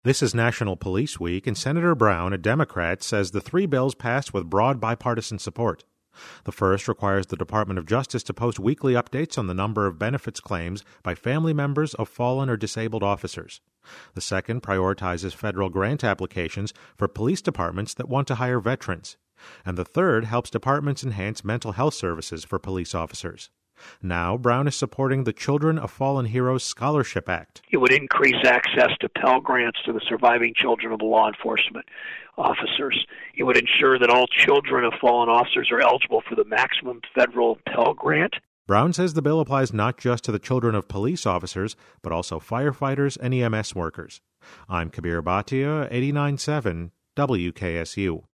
This is National Police Week, and Senator Brown, a Democrat, says the three bills passed with broad bipartisan support. The first requires the Department of Justice to post weekly updates on the number of benefits claims by family members of fallen or disabled officers. The second prioritizes federal grant applications for police departments that want to hire veterans. And the third helps departments enhance mental health services for police officers. Now, Brown is supporting the Children of Fallen Heroes Scholarship Act. It would increase access to Pell Grants to the surviving children of law enforcement officers. It would ensure that all children of fallen officers are eligible for the maximum federal Pell Grant. Brown says the bill applies not just to the children of police officers, but also firefighters and EMS workers. I'm Kabir Bhatia, 89.7 WKSU.